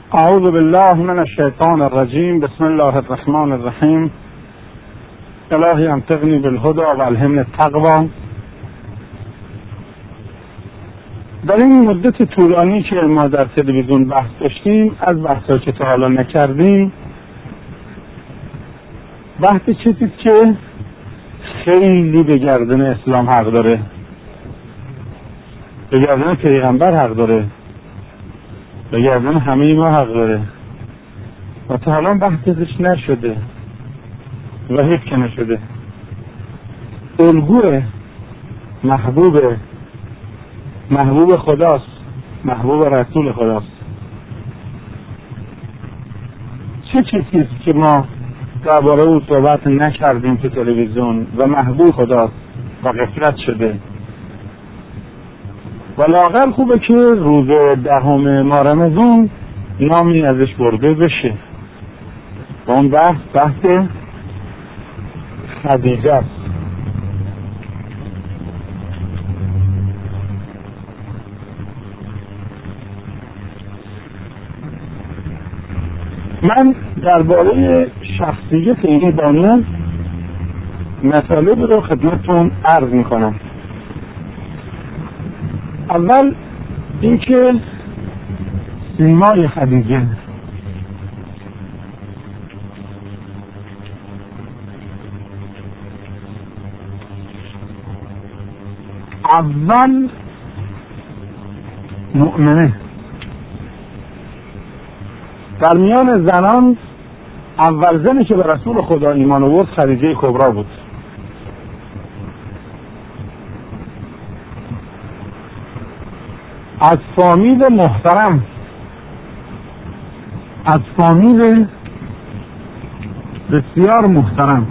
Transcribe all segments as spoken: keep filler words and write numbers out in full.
اعوذ بالله من الشیطان الرجیم. بسم الله الرحمن الرحیم. الهی انطقنی بالهدی و الهمنی التقوی. در این مدت طولانی که ما در تلویزیون بحث داشتیم، از بحثایی که تا حالا نکردیم، بحث چیزی که خیلی به گردن اسلام حق داره، به گردن پیغمبر حق داره، به گردن همه ما حق داره و تا حالا بحثش نشده و هیچ که نشده. الگوه محبوب محبوب خداست، محبوب رسول خداست. چه چیزی که ما درباره او صحبت نکردیم تو تلویزیون و محبوب خداست و غفلت شده و لااقل خوبه که روز دهم ماه رمضان نامی ازش برده بشه و اون بحث بحث خدیجه است. من درباره شخصیت این بانو مطالب رو خدمتتون عرض میکنم. اول اینکه سیمای خدیجه اول مؤمنه. در میان زنان اول زنی که به رسول خدا ایمان آورد خدیجه کبرا بود. از فامیل محترم، از فامیل بسیار محترم.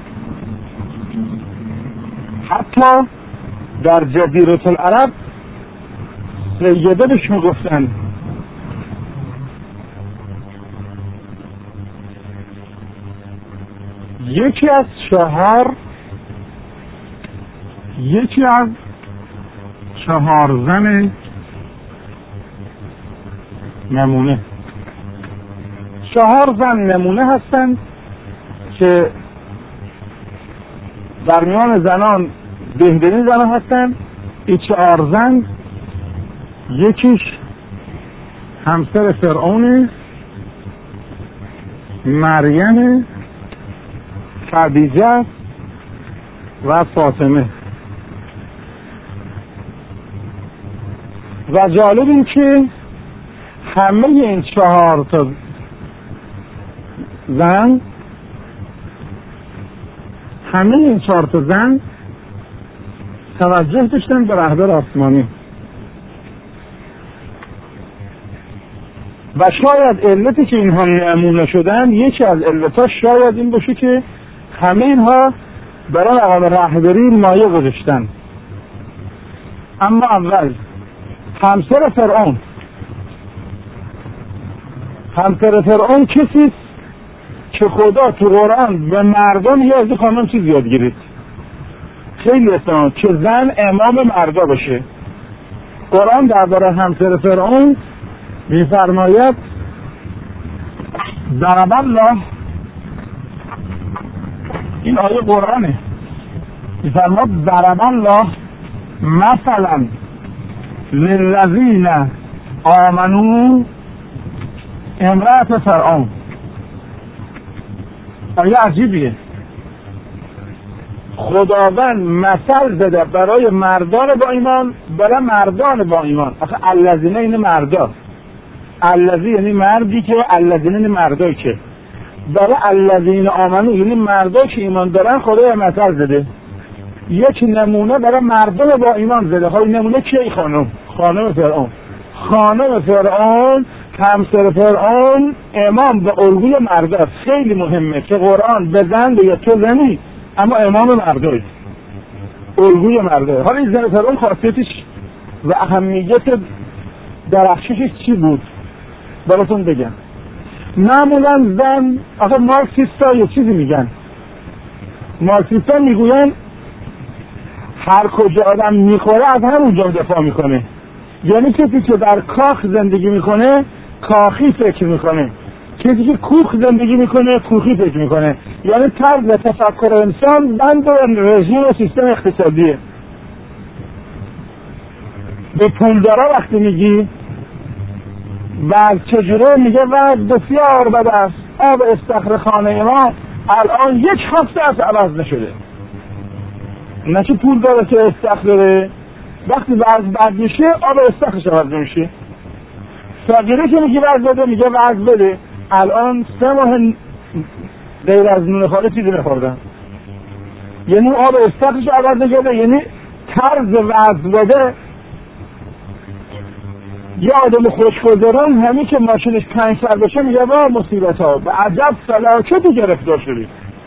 حتی در جزیره العرب سیده بهش میگفتن. یکی از چهار یکی از چهار زن نمونه چهار زن نمونه هستند که در میان زنان بهترین زنان هستند. این چهار زن یکیش همسر فرعون، مریم، خدیجه و فاطمه. و جالب این که همه این چهار تا زن همه این چهار تا زن توجه داشتن به رهبر آسمانی و شاید علتی که اینها نمونه شدن، یکی از علتها شاید این باشه که همه اینها برای مقام رهبری مایه گذاشتن. اما اول همسر فرعون همسر فرعون کسی که خدا تو قرآن به مردان یه از خانم چیز یاد گیرید، خیلی استعمال که زن امام مردا بشه. قرآن درباره همسر فرعون می‌فرماید ضرب الله، این آیه قرآنه، می‌فرماید ضرب الله مثلا للذین آمنوا امرأة فرعون. آیه عجیبیه. خداوند مثل زده برای مردان با ایمان، برای مردان با ایمان. آخه الذین این مردا، الذین یعنی مردی که، الذین یعنی مردایی که، برای الذین آمنو یعنی مردایی که ایمان دارن خدا مثل زده. یک نمونه برای مردان با ایمان زده. های نمونه کی؟ خانم خانم فرعون. خانم فرعون، همسر فرعون امام به الگوی مرد. خیلی مهمه که قرآن به زن یا تو زنی اما امام مردایی، الگوی مرده. حالا این زن فرعون خاصیتش و اهمیت درخششش چی بود براتون بگم. معمولا زن، آخه مارکسیستا یه چیزی میگن، مارکسیستا میگوین هر کجا آدم میخوره از همونجا دفاع میکنه. یعنی کسی که در کاخ زندگی میکنه کاخی فکر میکنه. کسی که کوخ زندگی میکنه کوخی فکر میکنه. یعنی طرز تفکر انسان بند رژیم و سیستم اقتصادیه. به پولدارا وقتی میگی بعد چجوره، میگه بعد بسیار بد است، آب استخر خانه ما الان یک هفته از عوض نشده. نه چه پول داره که استخر داره، وقتی وضع بد میشه آب استخرش عوض نمیشه. فقیره که میگه وضع بده، میگه وضع بده، الان سه ماه غیر از نون خاله چیزی نخوردن. یعنی آب استخرش عوض نشده، یعنی طرز وضع بده. یه آدم خوشگذران همین که ماشینش پنج سر بشه میگه وا مصیبت ها، به عجب فلاکتی گرفتار شدی.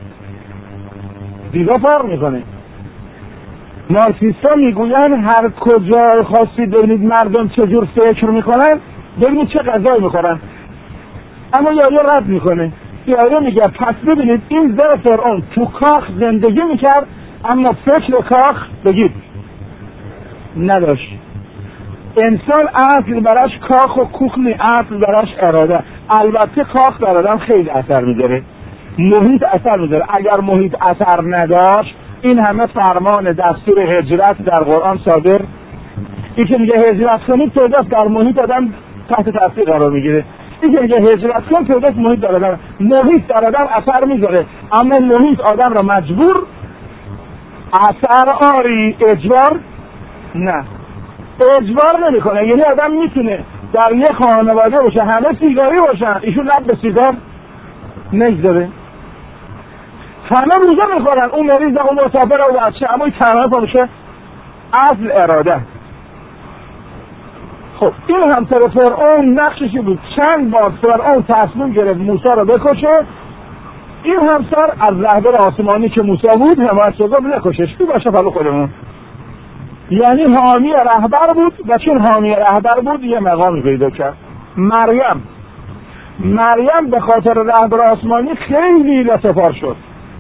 دیگه فرق میکنه. مارکسیستا میگوین هر کجا خواستید ببینید مردم چجور فکر میکنن، ببینید چه غذایی میخورن. اما یارو رد میکنه، یارو میگه پس ببینید این زن فرعون تو کاخ زندگی میکرد اما فکر کاخ بگید نداشت. انسان اصل براش کاخ و کوخ نی، اصل براش اراده. البته کاخ در آدم خیلی اثر میذاره، محیط اثر میذاره. اگر محیط اثر نداشت این همه فرمان دستور هجرت در قرآن صادر، این که میگه هجرت کنید توجه در محیط آدم تحت تاثیر قرار میگیره. این که میگه هجرت کن توجه محیط در آدم، محیط در آدم اثر میذاره، اما محیط آدم را مجبور اثر آری اجبار نه اجبار نمیکنه. یعنی آدم میتونه در یک خانواده باشه همه سیگاری باشن، ایشون لب به سیگار نگذاره، همه روزه میخورن، اون مریض اون مسافر و بچه، اما این تنها باشه اصل اراده. خب این همسر فرعون نقششی بود، چند بار فرعون تصمیم گرفت موسی رو بکشه، این همسر از رهبر آسمانی که موسی بود حمایت شد نکشش، تو باشه فلو خودمون. یعنی حامی رهبر بود و چون حامی رهبر بود یه مقامی پیدا کرد. مریم مریم به خاطر رهبر آسمانی خیلی لطفار شد،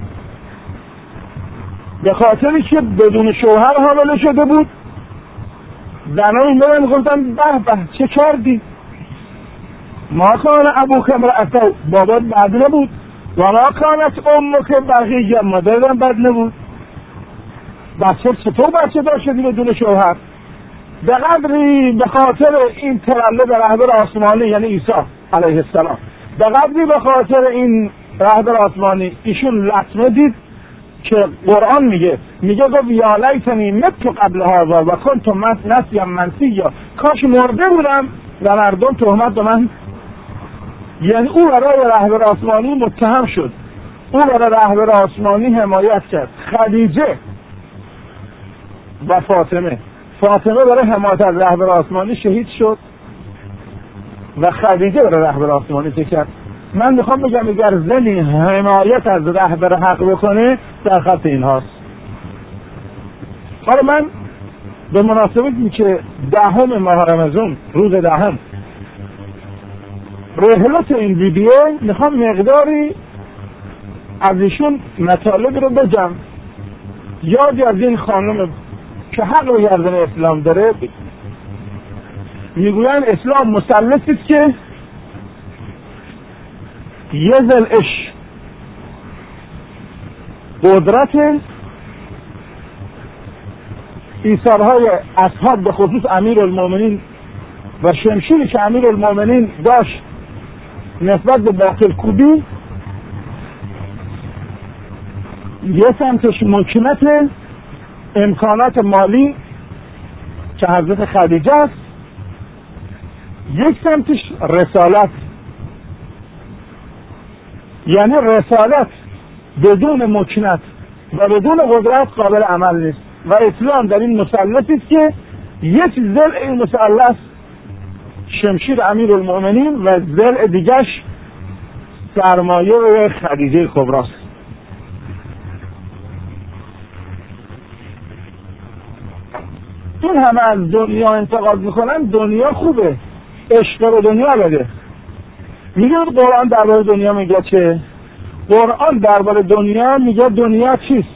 به خاطری که بدون شوهر حامله شده بود. زنان این میگفتن به به چه کردی، ما کان ابوک امرأة، بابات بد نبود، و ما کانت امک بغیه، مادرم بد نبود. بچه چطور بچه داشت شدی بدون شوهر؟ به قدری به خاطر این تولد رهبر آسمانی یعنی عیسی علیه السلام، به قدری به خاطر این رهبر آسمانی ایشون لطمه دید که قرآن میگه میگه گفت یا لیتنی مت قبل هذا و کنت نسیا منسیا، کاش مرده بودم و مردم تهمت به من. یعنی او برای رهبر آسمانی متهم شد، او برای رهبر آسمانی حمایت کرد. خدیجه و فاطمه فاطمه برای حمایت از رهبر آسمانی شهید شد و خدیجه برای رهبر آسمانی چه کرد. من میخوام بگم اگر زنی حمایت از رهبر حق بکنه در خط این هاست. حالا من به مناسبتی که دهم ماه رمضان روز دهم رحلت این ویدیو میخوام مقداری از ایشون مطالب رو بگم، یادی از این خانم که حق و گردن اسلام داره. میگوین اسلام مثلثی است که یه ضلعش قدرت ایثارهای اصحاب به خصوص امیرالمومنین و شمشیری که امیرالمومنین داشت نسبت به باطل کوبی، یه سمتش مکنت امکانات مالی که حضرت خدیجه است، یک سمتش رسالت. یعنی رسالت بدون مکنت و بدون قدرت قابل عمل نیست و اسلام در این مثلثی است که یک ضلع این مثلث شمشیر امیرالمومنین و ضلع دیگش سرمایه و خدیجه کبری است. این همه از دنیا انتقاد میکنن، دنیا خوبه، عشق رو دنیا بده. میگه قرآن درباره دنیا میگه چه؟ قرآن درباره دنیا میگه دنیا چیست؟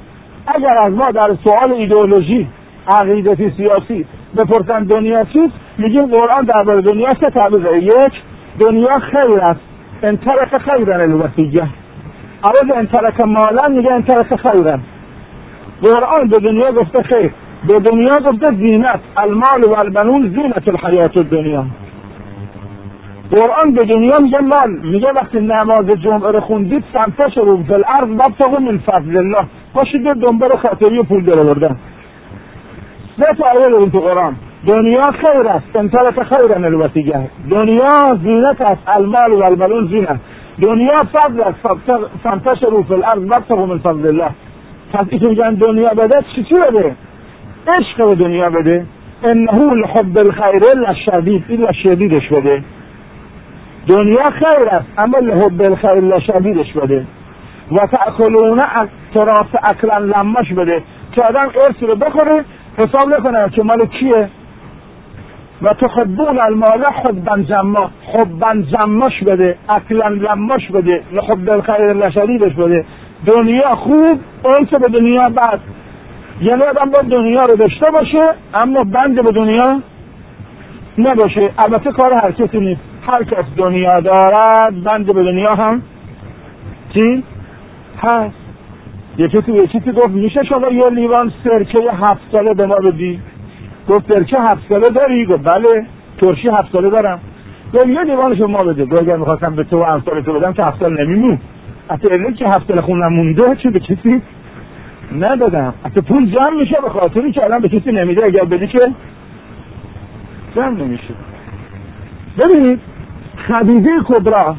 اگر از ما در سوال ایدئولوژی عقیدتی سیاسی بپرسن دنیا چیست، میگیم قرآن درباره دنیا سه تعبیره. یک، دنیا خیر است، ان ترک خیرا الوصیه. اول ان ترک مالا میگه ان ترک خیرا. قرآن به دنیا گفته خیر، به دنیا گفته زینت، المال و البنون زینت الحیات الدنیا. قرآن به دنیا میگه مال، میگه وقتی نماز جمعه رو خوندید فانتشروا فی الارض وابتغوا من فضل الله، باشید دنبال خاطری و پول در آوردن. سه تا آیه داریم تو قرآن. دنیا خیر است، ان ترک خیرا الوصیه. دنیا زینت است، المال و البنون زینت. دنیا فضل است، فانتشروا فی الارض وابتغوا من فضل الله. پس این که میگن دنیا بده چی چی بده؟ عشق به دنیا بده. انه لحب الخیر لشدید، این لشدیدش بده. دنیا خیر است اما لحب الخیر لشدیدش بده. و تأکلون تراث اکلا لماش بده که آدم ارث رو بخوره حساب نکنه که مال کیه. و تحبون المال حبا جما، حبا جماش بده، اکلا لماش بده، لحب الخیر لشدیدش بده. دنیا خوب، ارث به دنیا بد. یعنی آدم باید دنیا رو داشته باشه اما بند به دنیا نباشه. البته کار هر کسی نیست، هر کس دنیا دارد بند به دنیا هم چی؟ هست. یکی تو یکی تو گفت میشه شما یه لیوان سرکه هفت ساله به ما بدی؟ گفت سرکه هفت ساله داری؟ گفت بله ترشی هفت ساله دارم. گفت یه لیوان شما بده. گفت اگر میخواستم به تو و امثال تو بدم که هفت سال نمیمون. حتی اینه که هفت سال خونم مونده چه به کسی ندادم. حتی پول جمع میشه به خاطری که الان به کسی نمیده، اگر بدی که جمع نمیشه. ببینید خدیجه کبرا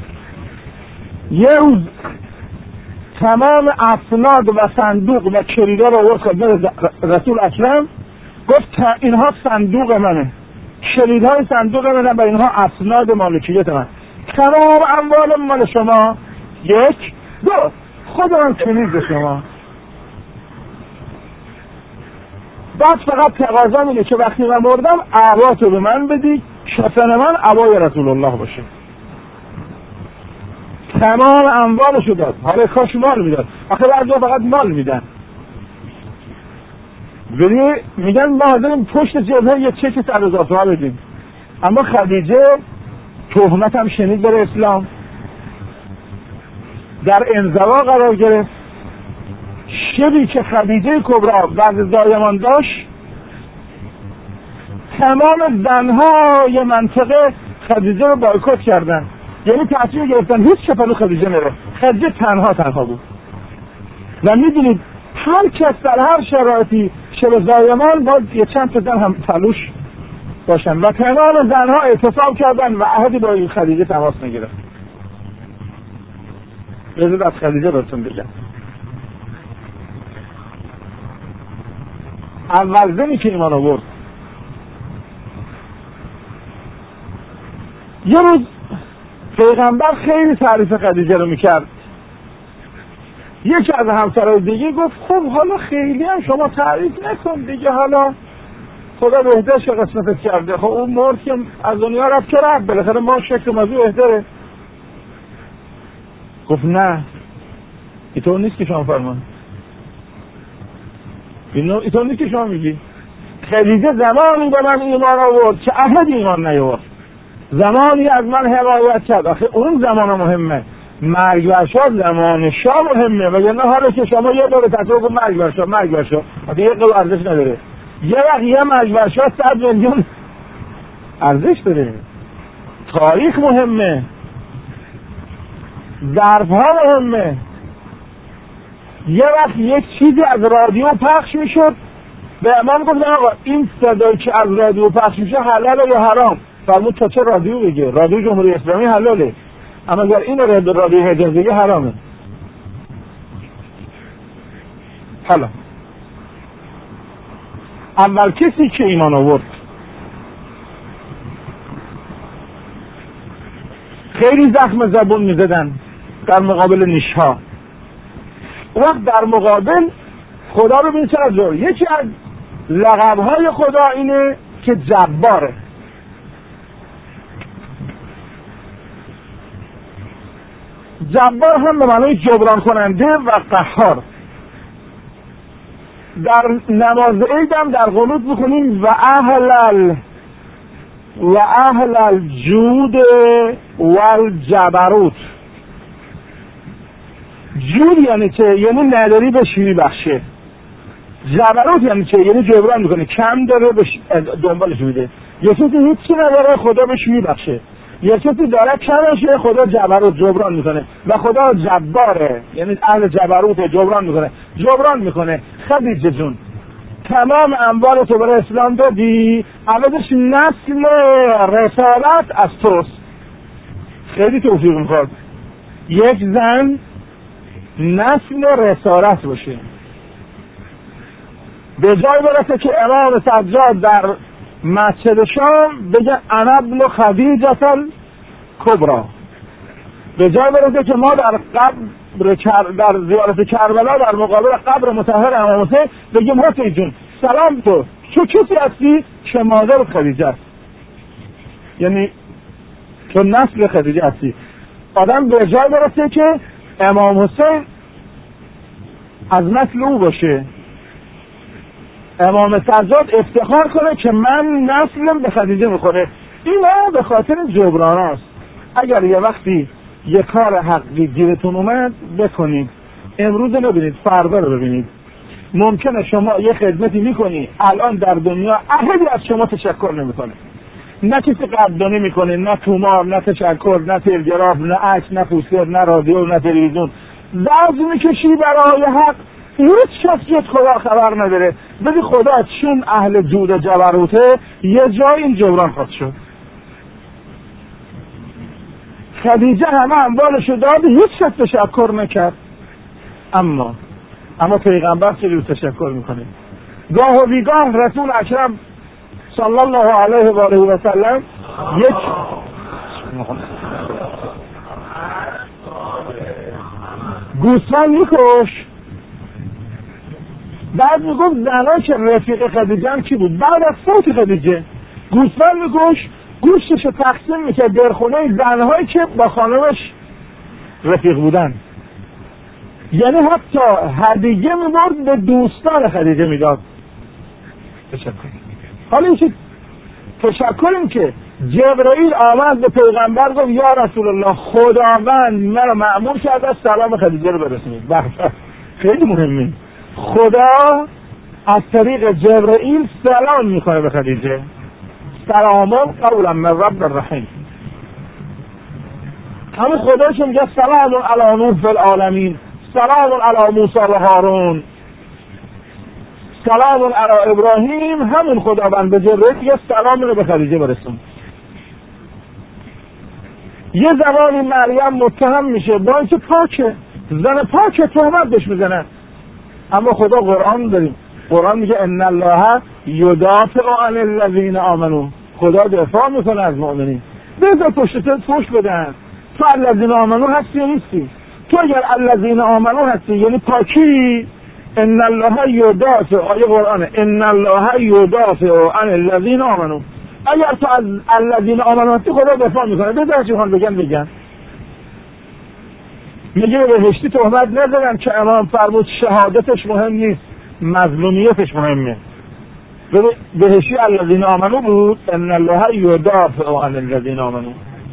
یه روز تمام اسناد و صندوق و کلیدا رو آورد خدمت رسول اکرم، گفت اینها صندوق منه، کلیدهای صندوق منه و اینها اسناد مالکیت من، تمام اموال مال شما. یک، دو، خود من کنیز شما. بعد فقط تقاضا اینه که وقتی من مردم اعواتو به من بدی، کفن من عبای رسول الله باشه. تمام اموالشو داد. حالا کاش مال میداد، آخه بعضی فقط مال میدن. ولی میگن ما حاضریم پشت جبهه یه چک صد هزار تومان بدیم. اما خدیجه تهمت هم شنید بر اسلام، در انزوا قرار گرفت. شبی که خدیجه کبرا بعد زایمان داشت، تمام زنهای منطقه خدیجه رو بایکوت کردن، یعنی تصمیم گرفتن هیچ شپلو خدیجه نره. خدیجه تنها تنها بود. و میدونید هر کس در هر شرایطی شب زایمان باید یه چند تا زن هم تلوش باشن و تمام زنها اعتصاب کردن و عهدی با این خدیجه تماس نگرفت. بذارید از خدیجه براتون بگم. اول زنی که ایمان آورد، یه روز پیغمبر خیلی تعریف خدیجه رو میکرد. یکی از همسرای دیگه گفت خب حالا خیلی هم شما تعریف نکن دیگه، حالا خدا بهترش قسمتت کرده. خب اون مرد که از دنیا رفت که رفت، بالاخره ما شکل موضوع بهتره. گفت نه اینطور نیست که شما فرمان، اینطور نیست که شما میگی. خدیجه زمانی به من ایمان آورد که احد ایمان نیاورد، زمانی از من حمایت کرد. آخه اون زمان مهمه، مرگ و شاه زمان شاه مهمه. و یعنی حالا که شما یه بار تطور کن مرگ و شاه مرگ و شاه آخه یه قلو ارزش نداره. یه وقت یه مرگ و شاه صد میلیون ارزش داره. تاریخ مهمه، ظرف ها مهمه. یه وقت یک چیزی از رادیو پخش میشد، به امام گفت آقا این صدایی که از رادیو پخش میشه حلاله یا حرام؟ فرمود تا چه رادیو بگه؟ رادیو جمهوری اسلامی حلاله، اما اگر این رادیو حجاز بگه حرامه. حالا اول کسی که ایمان آورد خیلی زخم زبون میزدن در مقابل نیشها. وقت در مقابل خدا رو بین چرا زور. یکی از لقبهای خدا اینه که جباره. جبار هم به معنای جبران کننده و قهار. در نماز عید هم در قنوت میخونیم و اهلل و اهل الجود و الجبروت. جود یعنی چه؟ یعنی نداری بهش میبخشه. جبروت یعنی چه؟ یعنی جبران میکنه، کم داره بش... دنبالش میده. یه کسی هیچی نداره خدا بهش میبخشه، یه کسی داره کمشه خدا جبروت جبران میکنه و خدا جباره، یعنی اهل جبروت جبران میکنه جبران میکنه. خدیجه جون تمام اموال تو برای اسلام دادی، عوضش نسل رسالت از توست. خیلی توفیق میخواد یک زن نسل رسالت باشه. به جای برسه که امام سجاد در مسجد شام بگه انا ابن خدیجه کبرا، به جای برسه که ما در قبر در زیارت کربلا در مقابل قبر مطهر امام حسین بگیم حسین جون سلام تو تو کسی هستی که مادر خدیجه است، یعنی تو نسل خدیجه هستی. آدم به جای برسه که امام حسین از نسل او باشه، امام سجاد افتخار کنه که من نسلم به خدیجه میخوره. اینا به خاطر جبران هاست. اگر یه وقتی یه کار حقی گیرتون اومد بکنید، امروز نبینید فردا رو ببینید. ممکنه شما یه خدمتی میکنی الان در دنیا احدی از شما تشکر نمیکنه، نه کسی قدردانی میکنه، نه تومار، نه تشکر، نه تلگراف، نه عکس، نه پوستر، نه رادیو، نه تلویزیون. دست میکشی برای حق، هیچ کس جز خدا خبر نداره. ببین خدا چون اهل جود و جبروته یه جای این جبران خواهد شد. خدیجه همه اموالشو داد، هیچ کس تشکر نکرد. اما اما پیغمبر چجور تشکر میکنه؟ گاه و بیگاه رسول اکرم صلی الله علیه و آله و سلم یک گوسفند میکش، بعد میگفت زنها که رفیق خدیجه هم کی بود؟ بعد از فوت خدیجه گوسفند میکش، گوشتش رو تقسیم میکرد در خونه زنهایی که با خانمش رفیق بودن. یعنی حتی هدیه میبرد به دوستان خدیجه میداد. تشکر. حالا این تشکریم که جبرائیل آمد به پیغمبر گفت یا رسول الله خداوند مرا مأمور کرده سلام خدیجه رو برسونید. خیلی مهمه. خدا از طریق جبرائیل سلام میکنه به خدیجه. سلام قولا من رب الرحیم. همون خدا که میگه سلام علی نوح فی العالمین، سلام علی موسی و هارون، سلام علی ابراهیم، همون خداوند به جبرائیل یه سلام رو به خدیجه برسون. یه زمانی مریم متهم میشه با اینکه پاکه، زن پاکه، تهمت بهش میزنن، اما خدا قرآن داریم، قرآن میگه ان الله یدافع عن الذین آمنوا، خدا دفاع میکنه از مؤمنین. بذار پشتت فوش بدن تو الذین آمنوا هستی یا نیستی؟ تو اگر الذین آمنوا هستی یعنی پاکی، ان الله یدافع، آیه قرآنه، ان الله یدافع عن الذین آمنوا. اگر تو از الذین آمنوا هستی خدا دفاع میکنه. بذار چی خواهن بگن بگن. میگه بهشتی تهمت ندارن که امام فرمود شهادتش مهم نیست، مظلومیتش مهمه. بهشتی الذین آمنوا بود، ان الله یدافع عن الذین آمنوا.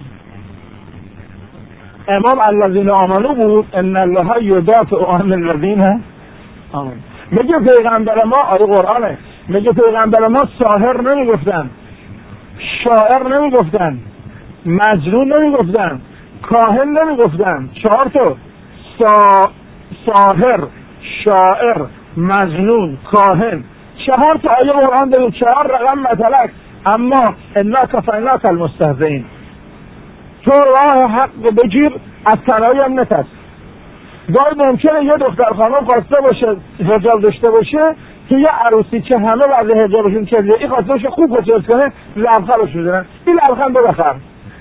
امام الذین آمنوا بود، ان الله یدافع عن الذین آمنوا. میگه پیغمبر ما، آیه قرآنه، میگه پیغمبر ما ساحر نمیگفتن، شاعر نمیگفتن، مجنون نمیگفتن، کاهن نمیگفتن. چهار تا سا... ساحر، شاعر، مجنون، کاهن، چهار تا آیه قرآن داریم، چهار رقم مطلق. اما انا کفیناک المستهزئین، تو راه حق بگیر، از تنهایی هم نترس. گاهی ممکنه یه دختر خانم خواسته باشه حجاب داشته باشه، تو یه عروسی که همه بعد حجابشون چیزه، این خواسته باشه خوب حجاب کنه، لبخندش میزنن، این لبخند رو بخر.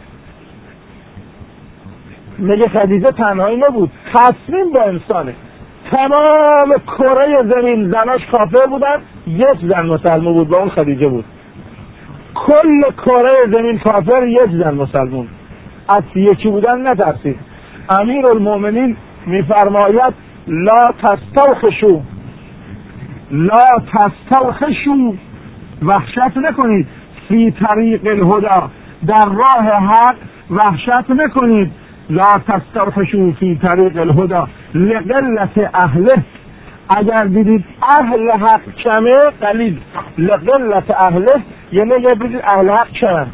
میگه خدیجه تنهایی نبود، تصمیم با انسانه. تمام کره زمین زناش کافر بودن، یک زن مسلمان بود، با اون خدیجه بود. کل کره زمین کافر، یک زن مسلمان. از یکی بودن نترسید. امیر المؤمنین میفرماید لا تستوخشو، لا تستوخشو، وحشت نکنید، فی طریق الهدی، در راه حق وحشت نکنید. لا تستوحشوا فی طریق الهدی لقلت اهله، اگر دیدید اهل حق کمه قلیل، لقلت اهله یعنی اگر دیدید اهل حق کمن،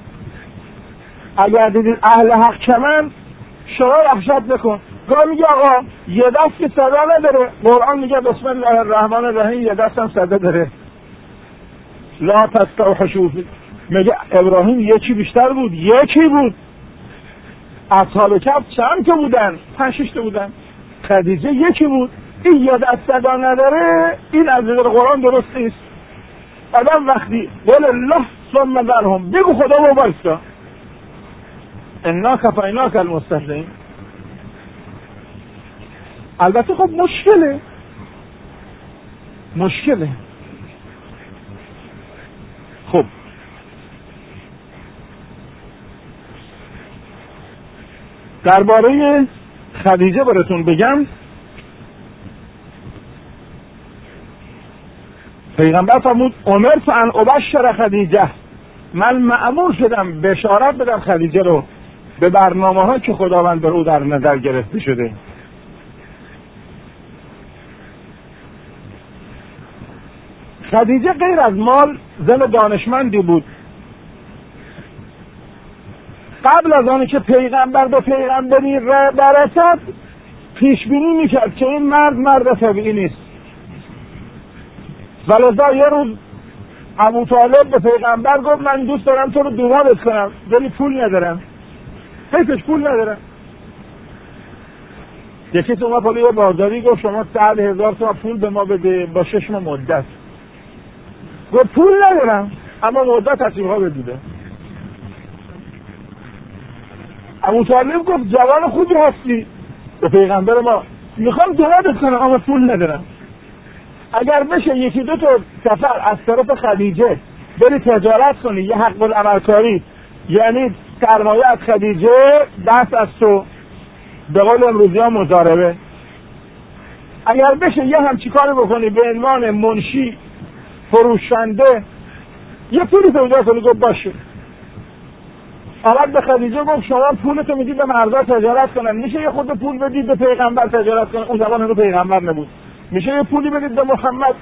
اگر دیدید اهل حق کمن شما وحشت نکن. گاه میگه آقا یه دست که صدا نداره، قرآن میگه بسم الله الرحمن الرحیم یه دست هم صدا داره. لا تستوحشوا، میگه ابراهیم یکی بیشتر بود؟ یکی بود. اصحاب کهف چند تا بودن؟ پنج شش تا بودن. خدیجه یکی بود. این یه دست صدا نداره، این از نظر قرآن درست نیست. آدم وقتی قول الله ثم ذرهم، بگو خدا رو وایسا، انا کفیناک المستهزئین. البته خب مشکله مشکله خب درباره خدیجه براتون بگم. پیغمبر فرمود امرت ان ابشر خدیجه، من مأمور شدم بشارت بدم خدیجه رو به برنامه ها که خداوند بر او در نظر گرفته شده. خدیجه غیر از مال زن دانشمندی بود. قبل از آنی که پیغمبر به پیغمبری را برسد پیش بینی میکرد که این مرد مرد طبیعی نیست. ولذا یه روز ابو طالب به پیغمبر گفت من دوست دارم تو رو دومادت کنم ولی پول ندارم. حیفش پول ندارم. یکی تو ما پالی یه بازاری گفت شما صد هزار تا پول به ما بده با شش ماه مدت. گفت پول ندارم اما مدت تصیب ها بدیده. ابو طالب گفت جوان خوبی هستی به پیغمبر ما، میخوام دومادت کنم اما پول ندارم. اگر بشه یکی دو تا سفر از طرف خدیجه بری تجارت کنی، یه حق العمل کاری، یعنی سرمایه از خدیجه دست از تو، به قول امروزی ها مضاربه. اگر بشه یه همچی کاری بکنی به عنوان منشی فروشنده یه پولی پیدا کنی. گفت باشه. آمد به خدیجه گفت شما پولتو میدید به مردا تجارت کنن، میشه یه خود پول بدید به پیغمبر تجارت کنن؟ اون زمان رو پیغمبر نبود. میشه یه پولی بدید به محمد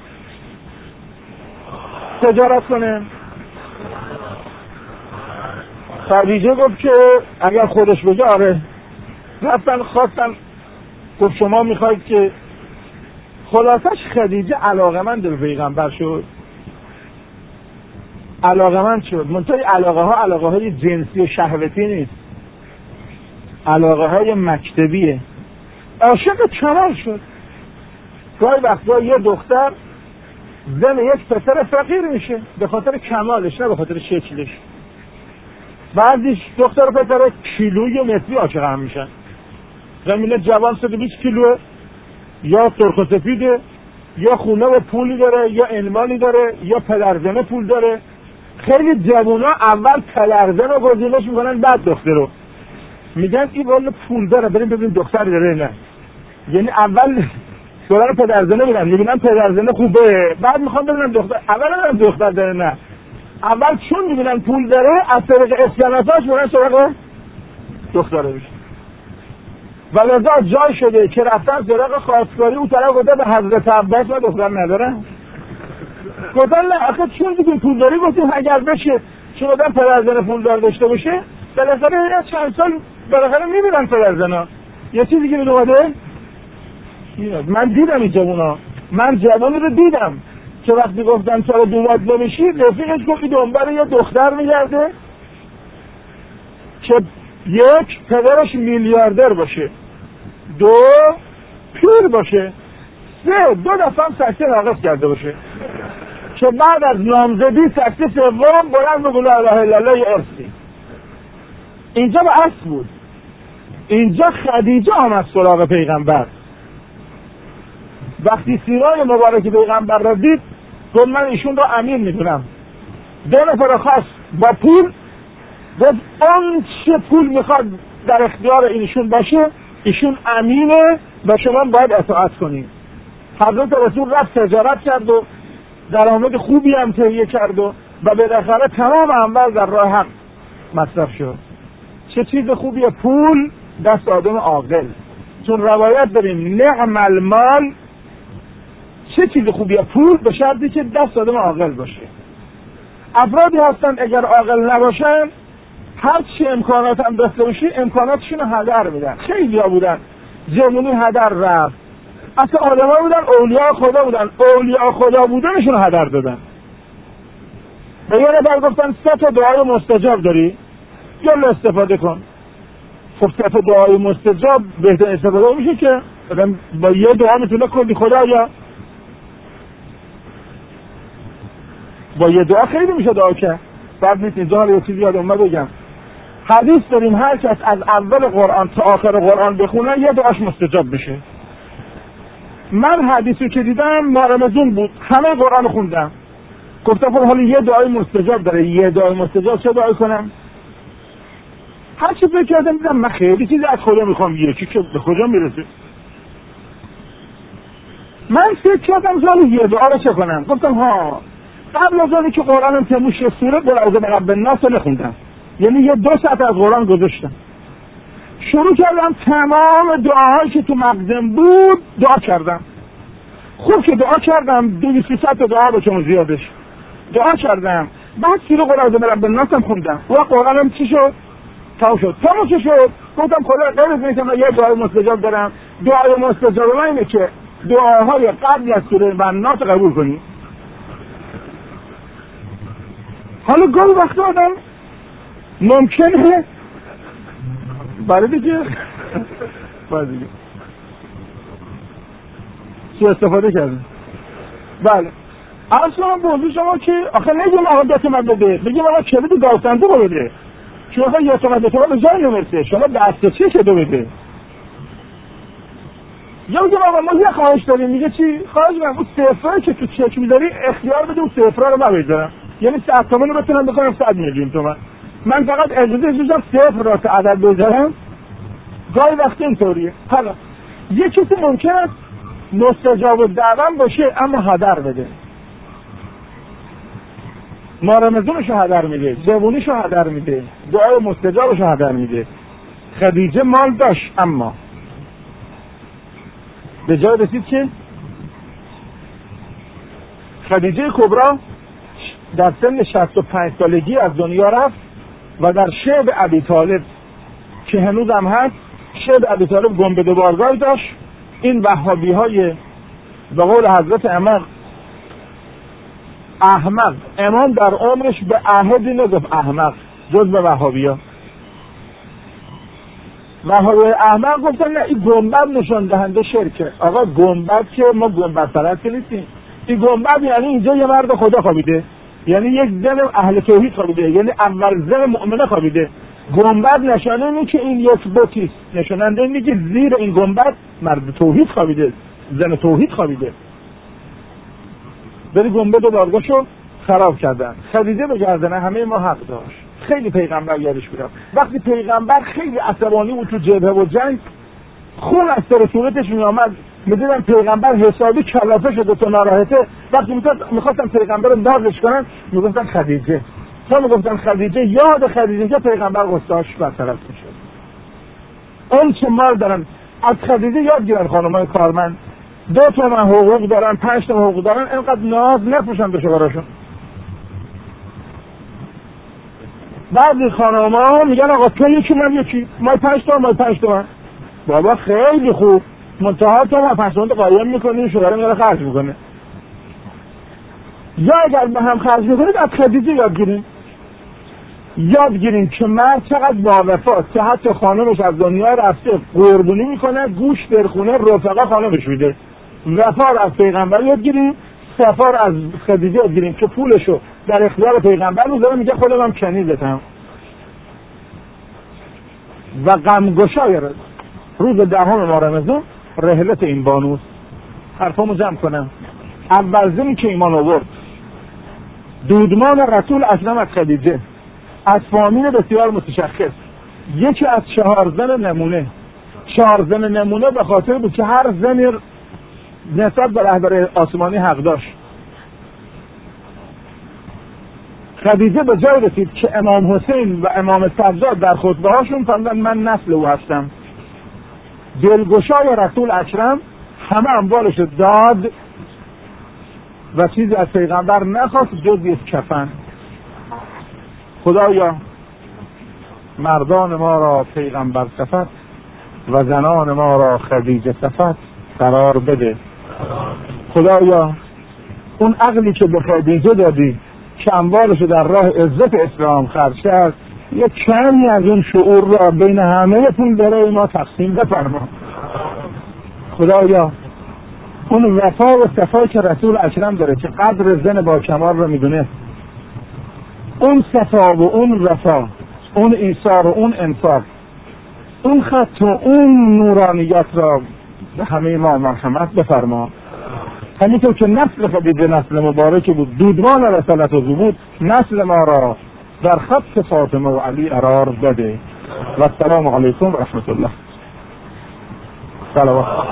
تجارت کنه؟ خدیجه گفت که اگر خودش بگه آره. رفتن خواستن، گفت شما میخواید که، خلاصش خدیجه علاقمند به پیغمبر شد، علاقمند شد. منتهی علاقه ها علاقه های جنسی و شهوتی نیست، علاقه های مکتبیه. عاشق کمال شد. گاهی وقتا یه دختر زن یک پسر فقیر میشه به خاطر کمالش نه به خاطر شکلش. بعدش دختر و پسر کیلویی و متری عاشق هم میشن. زمینه جوان صد و بیست کیلوه، یا سرخ و سفیده، یا خونه و پولی داره، یا عنوانی داره، یا پدرزنه پول داره. خیلی جوونا اول پدرزن رو گزینش میکنن بعد دختر رو میگن این والا پول داره بریم ببینیم دختر داره نه. یعنی اول دوران پدرزنه میرن میبینن پدرزنه خوبه، بعد میخوان ببینن دختر، اول هم دختر داره نه، اول چون میبینن پول داره از طریق اسکناساش میرن سراغ دختره میشه. ولذا جای شده که رفتن سراغ خواستگاری اون طرف گفته به حضرت عباس و دختر نداره. گفتن نه آخه چون دیگه پول داری گفتیم اگر بشه چون آدم پدرزنه پول دار داشته باشه بالاخره چند سال بالاخره میبینن پدرزنا یه چیزی که میدومده. من دیدم این جوونا، من جوانی رو دیدم که وقتی گفتن سال دوماد نمیشی رفیقش گفتی دنبال یه دختر میگرده که یک پدرش میلیاردر باشه، دو پیر باشه، سه دو دفعه هم سکته ناقص کرده باشه که بعد از نامزدی سکته سوم بلند بگو لا اله الا الله ارسی. اینجا به اصل بود. اینجا خدیجه آمد سراغ پیغمبر. وقتی سیرای مبارک پیغمبر را دید گفت من ایشون را امیر میدونم. دو نفر خاص با پول گفت اون چه پول میخواد در اختیار ایشون باشه ایشون امینه و شما باید اطاعت کنید. حضرت رسول رفت تجارت کرد و درآمد خوبی هم تهیه کرد و و بالاخره تمام اموال در راه حق مصرف شد. چه چیز خوبیه پول دست آدم عاقل، چون روایت داریم نعم المال، چه چیز خوبیه پول به شرطی که دست آدم عاقل باشه. افرادی هستن اگر عاقل نباشن هر چی امکانات هم داشته باشی امکاناتشون رو هدر میدن. خیلی ها بودن جمعونی هدر رفت، اصلا آدم ها بودن اولیاء خدا بودن، اولیاء خدا بودنشون رو هدر دادن. به یه نفر گفتن سه تا دعای مستجاب داری یا استفاده کن. خب سه تا دعای مستجاب بهترین استفاده میشه که با یه دعا میتونه کلی خدا، یا با یه دعا خیلی میشه دعا کرد. بعد نیست اینجا یه چیزی یادم اومد بگم. حدیث داریم هر کس از اول قرآن تا آخر قرآن بخونه یه دعاش مستجاب بشه. من حدیثی که دیدم ماه رمضان بود، همه قرآن خوندم. گفتم خب حالا یه دعای مستجاب داره، یه دعای مستجاب چه دعای کنم؟ هر چی فکر کردم دیدم من خیلی چیزی از خدا میخوام، یکی که به کجا میرسه. من فکر کردم حالا یه دعا رو چه کنم؟ گفتم ها قبل از آنی که قرآنم تموش شد سوره قل اعوذ برب الناس نخوندم، یعنی یه دو ساعت از قرآن گذاشتم. شروع کردم تمام دعاهایی که تو مغزم بود دعا کردم. خوب که دعا کردم دویست تا دعا بکنم زیادش دعا کردم. بعد سوره قل اعوذ برب الناس هم خوندم و قرآنم چی شد؟ تموم شد. تموم چی شد؟ گفتم خدا غیر از اینکه من یه دعای مستجاب دارم، دعای مستجاب من اینه که دعاهای قبل از سوره الناس قبول کنی. حالا گاهی وقت آدم ممکنه بله دیگه بله دیگه سو استفاده کرده. بله اصلا بوضوع شما که آخه نگیم آقا دست من بده، بگیم آقا کلید گاوسنده رو بده، چون آقا یه تومن دو تومن به جای نمیرسه، شما دسته چیه که دو بده. یا بگیم آقا ما یه خواهش داریم، میگه چی؟ خواهش من اون صفرهایی که تو چک میذاری اختیار بده اون صفرها رو مبیدارم، یعنی صد تومن رو بتونم بکنم صد میلیون تومن. من فقط اجازه اجازه صفر را تا عدد بذارم. گاهی وقتی اینطوریه. حالا یه کسی ممکن است مستجاب دعوام باشه اما هدر بده، ما رمضانشو هدر میده، جوونیشو هدر میده، دعای مستجابشو هدر میده. خدیجه مال داشت اما به جای رسید که خدیجه کبرا در سن شصت و پنج سالگی از دنیا رفت و در شعب ابی طالب که هنوز هم هست، شعب ابی طالب گنبد بارگاه داشت. این وهابی های به قول حضرت امام احمق، امام در عمرش به عهدی نگفت احمق جز به وهابی ها. وهابی احمق گفتن نه این گنبد نشان دهنده شرکه. آقا گنبد که ما گنبد پرست نیستیم، این گنبد یعنی اینجا یه مرد خدا خوابیده، یعنی یک زن اهل توحید خوابیده، یعنی اول زن مؤمنه خوابیده. گنبد نشانه اینه که این یک بتیست، نشاننده اینه که زیر این گنبد مرد توحید خوابیده، زن توحید خوابیده. بری گنبد بارگاهشو خراب کردن. خدیجه به گردن همه ما حق داشت، خیلی پیغمبر یادش میاد وقتی پیغمبر خیلی عصبانی بود تو جبهه و جنگ، خون از سر صورتش میامد، میدیدن پیغمبر حسابی کلافه شده تو ناراحته. وقتی میخواستن پیغمبر رو نازش کنن میگفتن خدیجه، تا میگفتن خدیجه یاد خدیجه که پیغمبر غصه‌اش برطرف میشد. اون چه مال دارن از خدیجه یاد گیرن خانمای کارمند، دو تومن حقوق دارن، پنج تومن حقوق دارن، اینقدر ناز نپوشن به شوهرشون. بعضی خانم‌ها میگن آقا تو یکی من یکی، ما پنج تومن ما پنج تومن. بابا خیلی خوب، منتها تو ما پنج تومن قایم میکنی شوهر میاره خرج میکنه. یا اگر به هم خرج میکنید از خدیجه یاد گیرین، یاد گیرین که مرد چقدر با وفاست که حتی خانمش از دنیا رفته قربونی میکنه، گوش در خونه رفقا خانمش میده. وفا از پیغمبر یاد گیرین، صفا از خدیجه یاد گیرین که پولشو در اختیار پیغمبر میذاره، میگه خودم کنیزتم. و غمگشای روز دهم ماه رمضان رحلت این بانوست. حرفامو جمع کنم. اول زنی که ایمان آورد دودمان رسول اسلم از خدیجه، از فامیل بسیار متشخص، یکی از چهار زن نمونه. چهار زن نمونه به خاطر بود که هر زنی نسبت به رهبر آسمانی حق داشت. خدیجه به جای رسید که امام حسین و امام سجاد در خطبه هاشون فرمودن من نسل او هستم. دلگشای رسول اکرم همه اموالش داد و چیزی از پیغمبر نخواست جز یک کفن. خدایا مردان ما را پیغمبر صفت و زنان ما را خدیجه صفت قرار بده. خدایا اون عقلی که به خدیجه دادی که اموالش در راه عزت اسلام خرج کرد، یک کمی از اون شعور را بین همه تون برای ما تقسیم بفرما. خدایا اون وفا و صفایی که رسول اکرم داره که قدر زن با کمال رو میدونه، اون صفا و اون وفا، اون ایثار و اون انفاق، اون خط و اون نورانیت را به همه ما مرحمت بفرما. همینطور که نسل خدیجه نسل مبارک بود، دودمان رسالت و بود، نسل ما را در خط فاطمه و علی قرار بده. و السلام علیکم و رحمت الله. صلوات.